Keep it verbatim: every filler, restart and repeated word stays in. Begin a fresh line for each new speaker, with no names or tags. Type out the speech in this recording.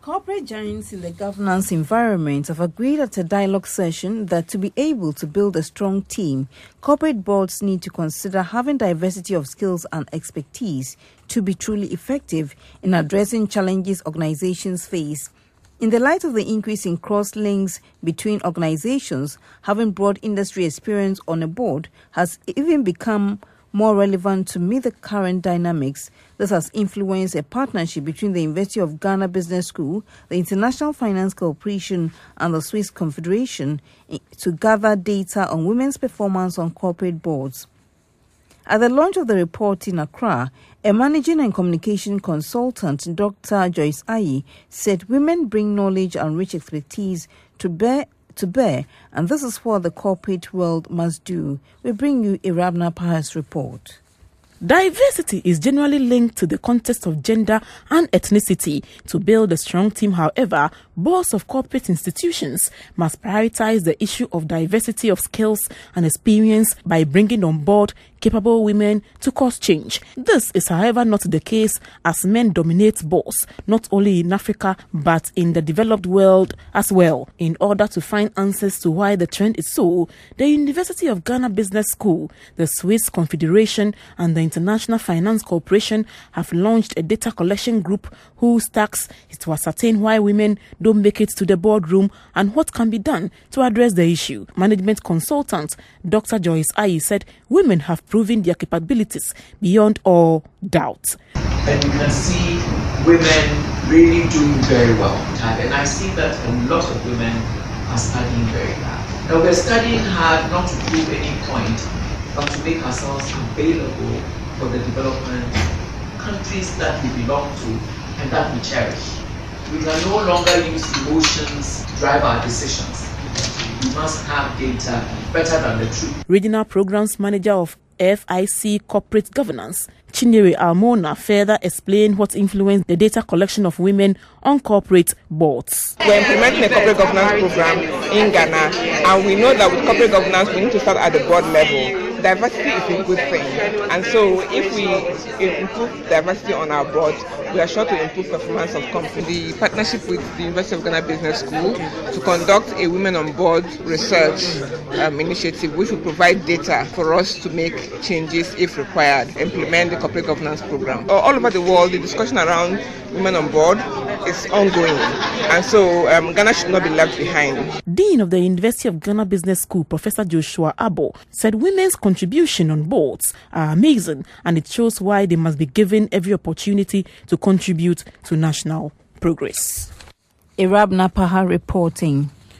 Corporate giants in the governance environment have agreed at a dialogue session that to be able to build a strong team, corporate boards need to consider having diversity of skills and expertise to be truly effective in addressing challenges organizations face. In the light of the increase in cross-links between organizations, having broad industry experience on a board has even become more relevant to meet the current dynamics. This has influenced a partnership between the University of Ghana Business School, the International Finance Corporation, and the Swiss Confederation to gather data on women's performance on corporate boards. At the launch of the report in Accra, a managing and communication consultant, Doctor Joyce Ayi, said women bring knowledge and rich expertise to bear to bear, and this is what the corporate world must do. We bring you Irabna Paha's report.
Diversity is generally linked to the context of gender and ethnicity. To build a strong team, however, boards of corporate institutions must prioritize the issue of diversity of skills and experience by bringing on board capable women to cause change. This is, however, not the case, as men dominate boards, not only in Africa but in the developed world as well. In order to find answers to why the trend is so, the University of Ghana Business School, the Swiss Confederation, and the International Finance Corporation have launched a data collection group whose task is to ascertain why women don't make it to the boardroom and what can be done to address the issue. Management consultant Doctor Joyce Ayi said women have proven their capabilities beyond all doubt.
And you can see women really doing very well. And I see that a lot of women are studying very hard. Now we're studying hard not to prove any point, but to make ourselves available for the development countries that we belong to and that we cherish. We can no longer use emotions to drive our decisions. We must have data better than the truth.
Regional Programs Manager of F I C Corporate Governance, Chinyere Almona, further explained what influenced the data collection of women on corporate boards.
We're implementing a corporate governance program in Ghana, and we know that with corporate governance, we need to start at the board level. Diversity is a good thing, and so if we improve diversity on our board, we are sure to improve performance of companies. The partnership with the University of Ghana Business School to conduct a Women on Board research um, initiative, which will provide data for us to make changes if required, implement the corporate governance program. All over the world, the discussion around women on board is ongoing, and so um, Ghana should not be left behind.
Dean of the University of Ghana Business School, Professor Joshua Abo, said women's contribution on boards are amazing, and it shows why they must be given every opportunity to contribute to national progress.
Irabna Paha reporting.